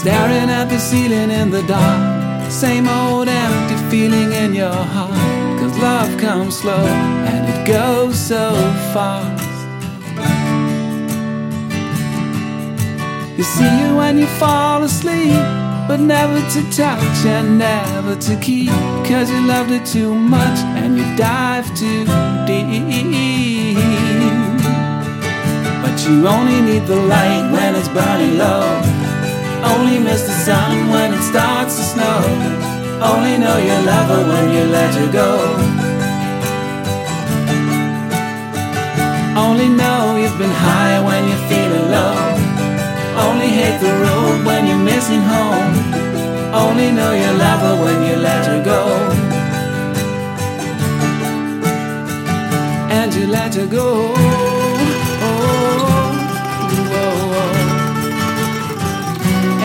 staring at the ceiling in the dark. Same old empty feeling in your heart. 'Cause love comes slow and it goes so fast. You see it when you fall asleep, but never to touch and never to keep. 'Cause you loved it too much and you dive too deep. But you only need the light when it's burning low. Only miss the sun when it starts to snow. Only know you love her when you let her go. Only know you've been high when you're feeling low. Only hate the road when you're missing home. Only know you love her when you let her go. And you let her go.